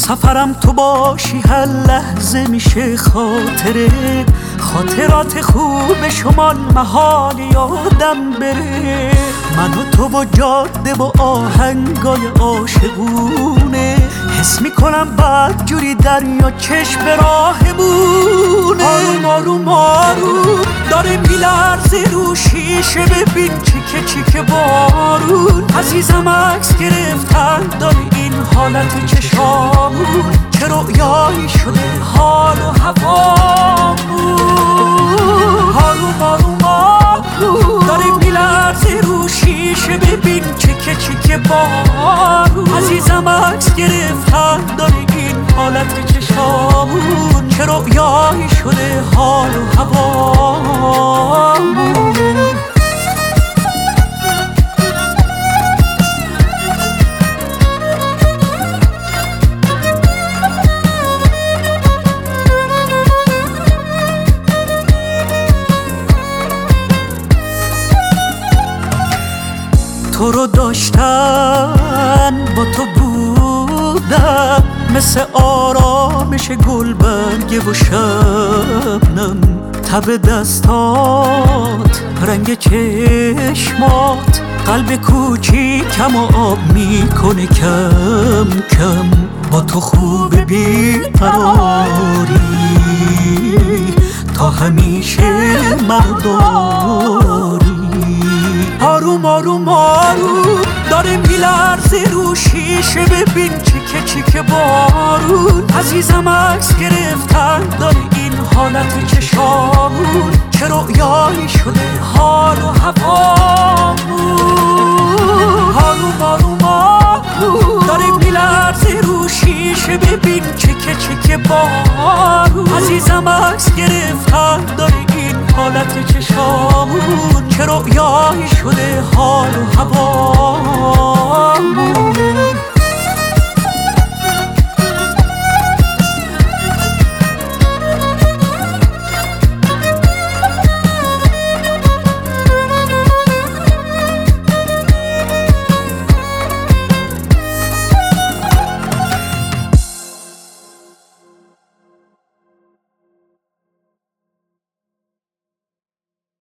سفرم تو باشی هر لحظه میشه خاطره، خاطرات خوب شمال محال یادم بره. من و تو و جاده و آهنگای عاشقونه، حس میکنم بعد جوری دریا چشم راهمونه. آروم آروم آروم داره میلرزه رو شیشه، ببین چیکه چیکه بارون. عزیزم عکس گرفتن داره این حالت چشامون، چه رویایی شده حال و هوامون. آروم آروم آروم داره میلرزه رو شیشه، ببین چیکه چیکه بارون. عزیزم عکس گرفتن داره این حالت چشامون، چه رویایی شده حال و هوامون. تو رو داشتن با تو بودم، مثل آرامش گلبرگ و شبنم. تب دستات، رنگ چشمات، قلب کوچیکم و آب میکنه کم کم. با تو خوب بیقراری، تا همیشه مرداری. آروم آروم آروم داره میلرزه رو شیشه، ببین چیکه چیکه بارون. عزیزم عکس گرفتن داره این حالت چشامون، چه رویایی شده حال و هوامون. آروم آروم آروم داره میلرزه رو شیشه، ببین چیکه چیکه بارون. عزیزم عکس گرفتن داره این حالت چشامون، چه رویایی شده حال و هوامون.